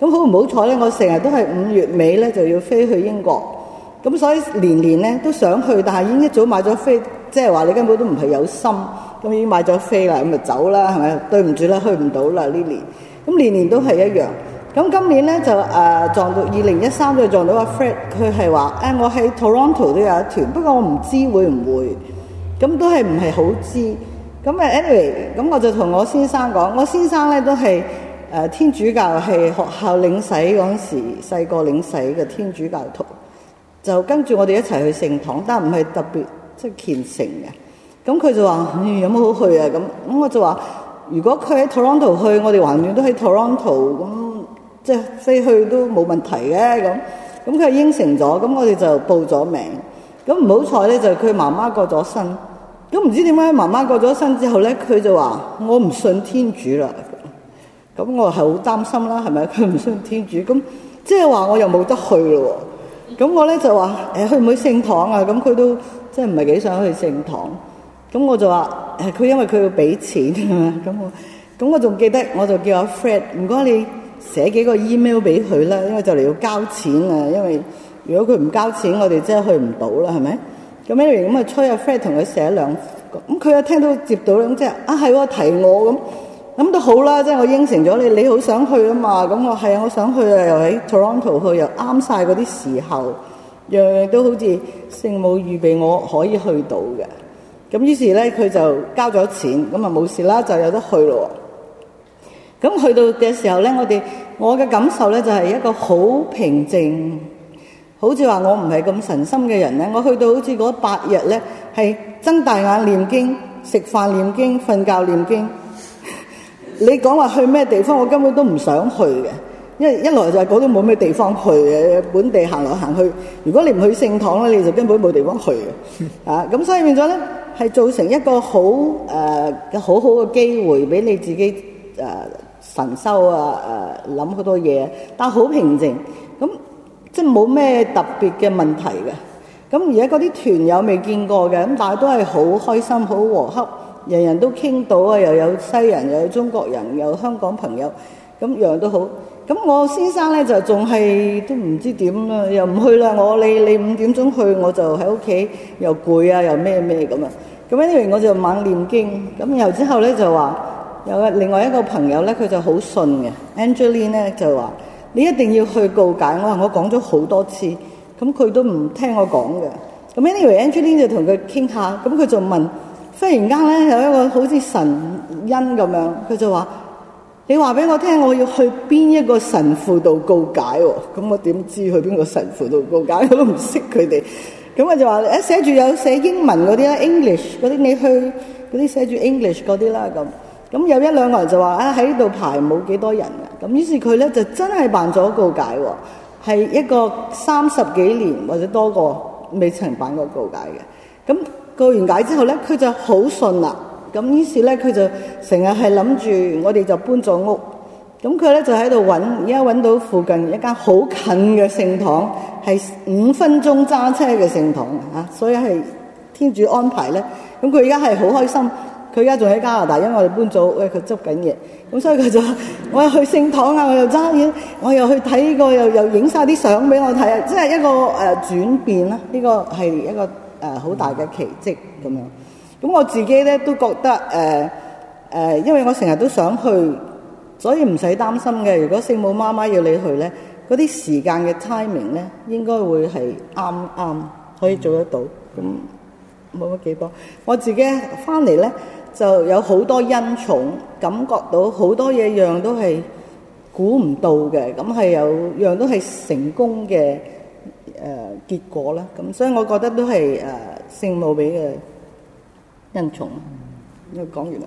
咁好唔好彩咧？我成日都係五月尾咧就要飛去英國，咁所以年年咧都想去，但係已經一早買咗飛，即係話你根本都唔係有心，咁已經買咗飛啦，咁咪走啦，係咪？對唔住啦，去唔到啦呢年。咁年年都係一樣。咁今年咧就誒、呃、撞到二零一三就撞到阿 Fred，佢係話誒我喺 Toronto 都有一團，不過我唔知會唔會，咁都係唔係好知。咁誒 anyway，咁我就同我先生講，我先生咧都係誒、呃、天主教，係學校領洗嗰陣時細個領洗嘅天主教徒，就跟住我哋一齊去聖堂，但唔係特別即係虔誠嘅。咁佢就話、哎、有冇好去啊？咁咁我就話如果佢喺 Toronto 去，我哋橫掂都喺 Toronto， 咁即係飛去都冇問題嘅。咁咁佢應承咗，咁我哋就報咗名。咁唔好彩咧，就佢媽媽過咗身。咁唔知點解媽媽過咗身之後咧，佢就話我唔信天主啦。咁我係好擔心啦，係咪？佢唔信天主，咁即係話我又冇得去咯。咁我咧就話誒去唔去聖堂啊？咁佢都即係唔係幾想去聖堂。咁我就話誒佢因為佢要俾錢啊嘛。咁我咁我仲記得，我就叫阿 Fred 唔該你寫幾個 email 俾佢啦，因為就嚟要交錢啊。因為如果佢唔交錢，我哋真係去唔到啦，係咪？咁 anyway 咁啊，催阿 Fred 同佢寫兩個，咁佢又聽到接到咁即係啊係喎提我咁，咁都好啦，即係我應承咗你，你好想去啊嘛，咁我係啊我想去啊，又喺 Toronto 去，又啱晒嗰啲時候，樣樣都好似聖母預備我可以去到嘅。咁於是咧佢就交咗錢，咁啊冇事啦，就有得去咯。咁去到嘅時候咧，我哋我嘅感受咧就係一個好平靜。好似話我唔係咁神心嘅人咧，我去到好似嗰八日咧，係睜大眼念經、食飯念經、瞓覺念經。你講話去咩地方，我根本都唔想去嘅，因為一來就係嗰度冇咩地方去嘅，本地行來行去。如果你唔去聖堂咧，你就根本冇地方去嘅。啊，咁所以變咗咧，係造成一個好誒嘅好好嘅機會俾你自己誒、呃、神修啊誒諗好多嘢，但係好平靜咁。即係冇咩特別嘅問題嘅，咁而家嗰啲團友未見過嘅，咁但係都係好開心、好和洽，人人都傾到啊，又有西人，又有中國人，又有香港朋友，咁樣都好。咁我先生咧就仲係都唔知點啦，又唔去啦。我你你五點鐘去，我就喺屋企又攰啊，又咩咩咁啊。咁呢邊我就猛念經，咁然後之後咧就話有另外一個朋友咧，佢就好信嘅 Angeline 咧就話。你一定要去告解，我話我講咗好多次，咁佢都唔聽我講嘅。咁 anyway，Angeline 就同佢傾下，咁佢就問，忽然間咧有一個好似神恩咁樣，佢就話：你話俾我聽，我要去邊一個神父度告解喎？咁我點知去邊個神父度告解？我都唔識佢哋。咁我就話：誒寫住有寫英文嗰啲啦 ，English 嗰啲你去嗰啲寫住 English 嗰啲啦咁。咁有一兩個人就話啊喺呢度排冇幾多人嘅，咁於是佢咧就真係辦咗告解喎，係一個三十幾年或者多個未曾辦過告解嘅。咁告完解之後咧，佢就好信啦。咁於是咧佢就成日係諗住我哋就搬咗屋。咁佢咧就喺度揾，而家揾到附近一間好近嘅聖堂，係五分鐘揸車嘅聖堂啊，所以係天主安排咧。咁佢而家係好開心。佢而家仲喺加拿大，因為我哋搬咗屋，佢執緊嘢，咁所以佢就我又去聖堂啊，我又揸嘢，我又去睇呢個，又又影晒啲相俾我睇啊，即係一個誒、呃、轉變啦。呢、這個係一個誒好、呃、大嘅奇蹟咁樣。咁我自己咧都覺得誒誒、呃呃，因為我成日都想去，所以唔使擔心嘅。如果聖母媽媽要你去咧，嗰啲時間嘅 timing 咧，應該會係啱啱可以做得到。咁冇乜幾多，我自己翻嚟咧。就有好多恩寵，感覺到好多嘢樣都係估唔到嘅，咁係有樣都係成功嘅誒、呃、結果啦。咁所以我覺得都係誒、呃、聖母俾嘅恩寵。因為講完啦。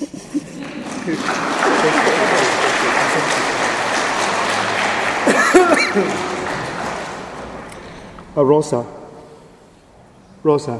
阿 Rosa，Rosa。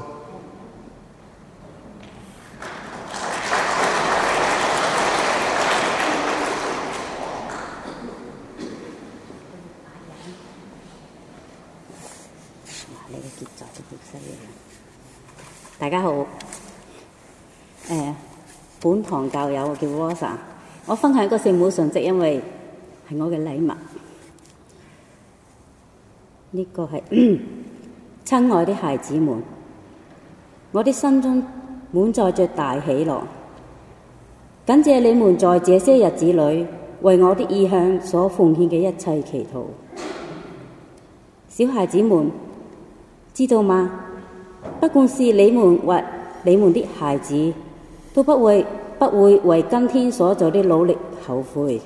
大家好，誒、呃，本堂教友我叫 Rosa， 我分享一個聖母訊息，因為係我嘅禮物。 呢個係親愛的孩子們，我的心中滿載着大喜樂，感謝你們在這些日子裏為我的異鄉所奉獻嘅一切祈禱。小孩子們，知道嗎？不管是你們或你們的孩子，都不會不會為今天所做的努力後悔。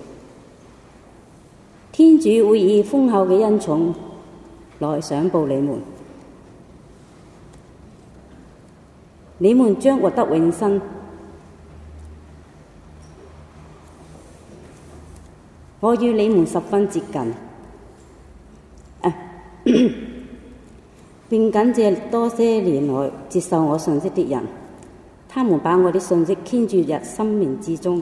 天主會以豐厚嘅恩寵來賞報你們，你們將獲得永生。我與你們十分接近，啊、並感謝多些年來接受我信息的人，他們把我的信息傾注入生命之中，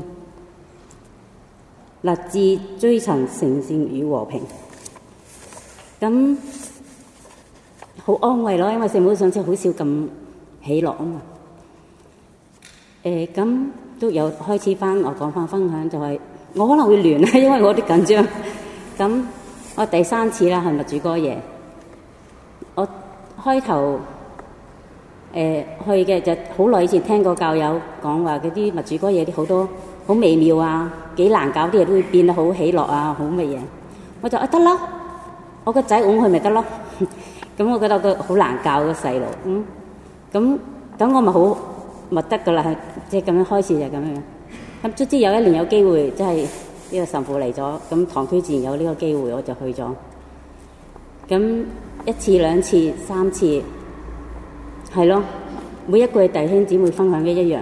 立志追尋誠善與和平。咁好安慰咯，因為聖母信息好少咁喜樂啊嘛。誒，咁都有開始翻，我講翻分享就係、是。我可能會亂啊，因為我啲緊張。咁我第三次啦，係咪主歌夜？我開頭誒、呃、去嘅就好耐以前聽過教友講話，嗰啲咪主歌夜啲好多好微妙啊，幾難搞啲嘢都會變得好喜樂啊，好乜嘢？我就啊得啦，我個仔擁佢咪得咯。咁我覺得個好難教個細路，嗯，咁咁我咪好咪得噶啦，即係咁樣開始就咁樣。咁卒之有一年有機會，即係呢個神父嚟咗，咁堂區自然有呢個機會，我就去咗。咁一次、兩次、三次，係咯，每一個弟兄姊妹分享嘅一樣。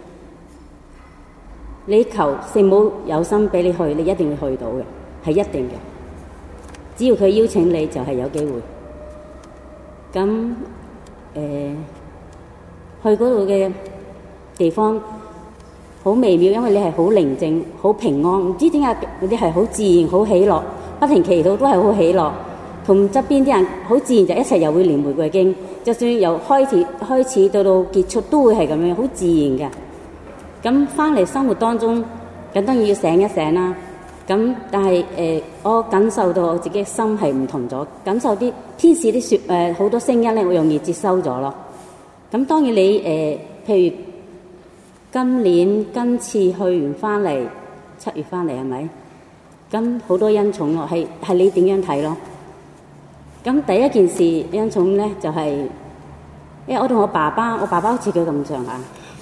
你求聖母有心俾你去，你一定會去到嘅，係一定嘅。只要佢邀請你，就係有機會。咁誒、呃，去嗰度嘅地方。好微妙，因為你係好寧靜、好平安，唔知點解你係好自然、好喜樂，不停祈禱都係好喜樂。同側邊啲人好自然就一齊又會念玫瑰經，就算由開始開始到到結束都會係咁樣，好自然嘅。咁翻嚟生活當中，咁當然要醒一醒啦。咁但係誒、呃，我感受到我自己嘅心係唔同咗，感受啲天使啲説誒好多聲音咧，我容易接收咗咯。咁當然你誒、呃，譬如。今年今次去完翻嚟，七月翻嚟係咪？咁好多恩寵咯，係係你點樣睇咯？咁第一件事恩寵咧就係、是，因為我同我爸爸，我爸爸好似佢咁上下，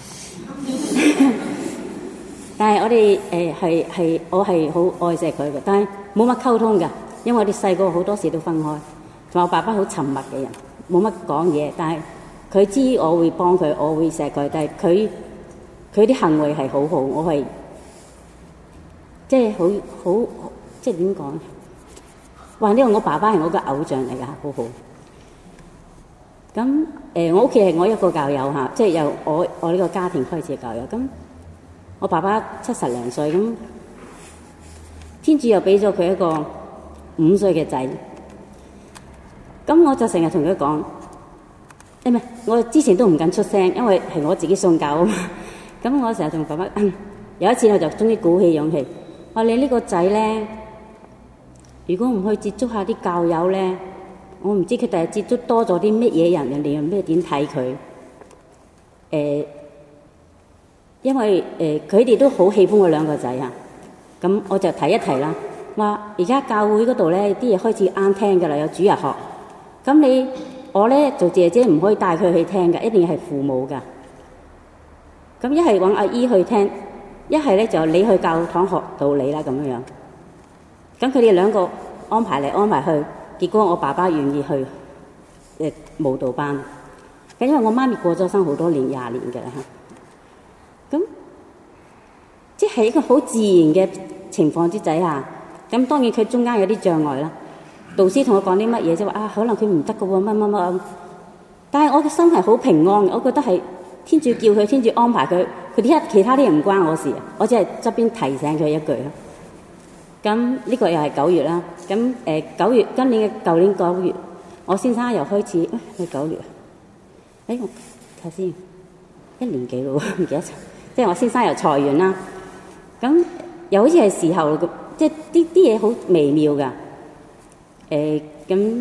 但係我哋誒係係我係好愛錫佢嘅，但係冇乜溝通㗎，因為我哋細個好多時都分開，同埋我爸爸好沉默嘅人，冇乜講嘢，但係佢知我會幫佢，我會錫佢，但係佢。佢啲行為係好好，我係即係好好即係點講？話呢個我爸爸係我嘅偶像嚟㗎，好好。咁誒、呃，我屋企係我一個教友嚇，即係由我我呢個家庭開始嘅教友。咁我爸爸七十零歲，咁天主又俾咗佢一個五歲嘅仔。咁我就成日同佢講，誒唔係，我之前都唔敢出聲，因為係我自己信教啊嘛。咁我成日同爸爸，有一次我就終於鼓起勇氣，話你呢個仔咧，如果唔去接觸下啲教友咧，我唔知佢第日接觸多咗啲乜嘢人，人哋又咩點睇佢？誒、呃，因為誒佢哋都好喜歡我兩個仔啊，咁我就提一提啦，話而家教會嗰度咧啲嘢開始啱聽㗎啦，有主日學，咁你我咧做姐姐唔可以帶佢去聽㗎，一定要係父母㗎。咁一係揾阿姨去聽，一係咧就你去教堂學道理啦咁樣樣。咁佢哋兩個安排嚟安排去，結果我爸爸願意去誒舞蹈班。咁因為我媽咪過咗身好多年，廿年嘅啦嚇。咁即係一個好自然嘅情況之底下，咁當然佢中間有啲障礙啦。導師同我講啲乜嘢，即係話啊，可能佢唔得㗎喎，乜乜乜。但係我嘅心係好平安，我覺得係。天主叫佢，天主安排佢，佢啲一其他啲嘢唔關我事，我只係側邊提醒佢一句咯。咁呢個又係九月啦。咁誒九月，今年嘅舊年九月，我先生又開始，誒係九月，誒我睇先，一年幾咯，唔記得咗。即係我先生又裁員啦。咁又好似係時候，即係啲啲嘢好微妙㗎。誒咁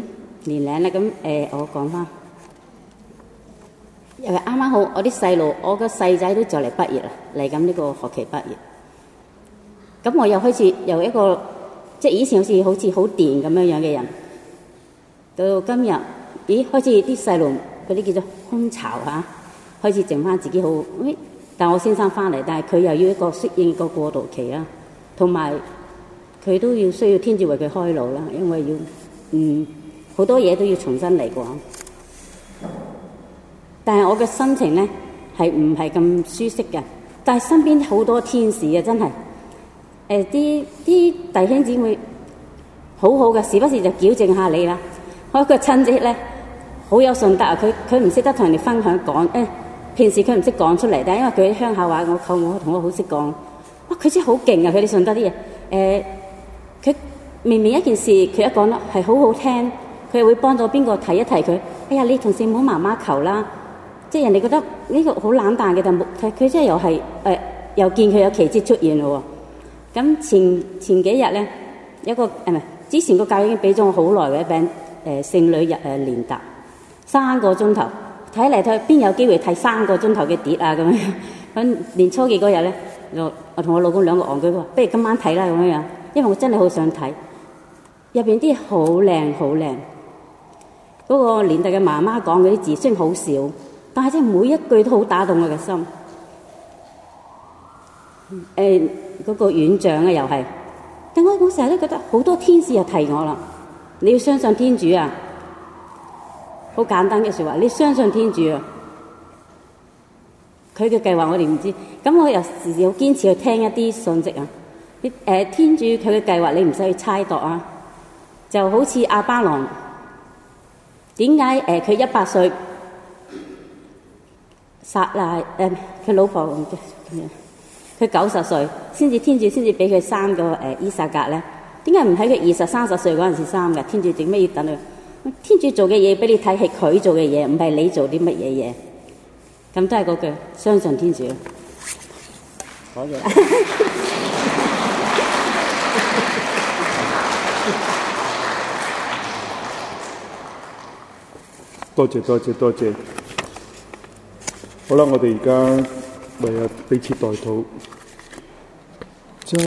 年齡咧，咁誒、呃、我講翻，又係啱啱好，我啲細路，我個細仔都就嚟畢業啦，嚟緊呢個學期畢業。咁我又開始由一個即係以前好似好似好掂咁樣樣嘅人，到今日，咦開始啲細路嗰啲叫做空巢嚇、啊，開始剩翻自己好。誒，但我先生翻嚟，但係佢又要一個適應個過渡期啦，同埋佢都要需要天主為佢開路啦，因為要嗯好多嘢都要重新嚟過。但係我嘅心情咧係唔係咁舒適嘅，但係身邊好多天使啊，真係誒啲啲弟兄姊妹好好嘅，時不時就矯正下你啦。我一個親戚咧好有信德啊，佢佢唔識得同人哋分享講誒，平時佢唔識講出嚟，但係因為佢啲鄉下話，我舅母同我好識講。哇！佢真係好勁啊！佢哋信德啲嘢誒，佢明明一件事，佢一講得係好好聽，佢又會幫咗邊個提一提佢。哎呀，你同聖母媽媽求啦！即係人哋覺得呢個好冷淡嘅，但係佢真係又係誒、呃，又見佢有奇蹟出現咯喎。咁前前幾日咧，有個誒唔係之前個教已經俾咗我好耐嘅一餅誒聖女日誒連達三個鐘頭，睇嚟睇邊有機會睇三個鐘頭嘅碟啊咁樣。咁年初幾嗰日咧，我我同我老公兩個戇居話，不如今晚睇啦咁樣樣，因為我真係好想睇。入邊啲好靚好靚，嗰、那個連達嘅媽媽講嗰啲字雖然好少，但係真係每一句都好打動我嘅心。誒、呃，嗰、那個院長啊又係，但我我成日都覺得好多天使又提我啦，你要相信天主啊！好簡單嘅説話，你相信天主啊！佢嘅計劃我哋唔知，咁我又時時好堅持去聽一啲訊息啊！誒、呃，天主佢嘅計劃你唔使去猜度啊！就好似亞巴郎，點解誒佢一百歲？撒拉誒佢老婆佢九十歲先至天主先至俾佢生個誒、呃、伊撒格咧？點解唔喺佢二十三十歲嗰陣時生嘅？天主點咩要等佢？天主做嘅嘢俾你睇係佢做嘅嘢，唔係你做啲乜嘢嘢。咁都係嗰句相信天主。好嘅。 多謝多謝多謝。好啦，我哋而家為啊彼此代禱。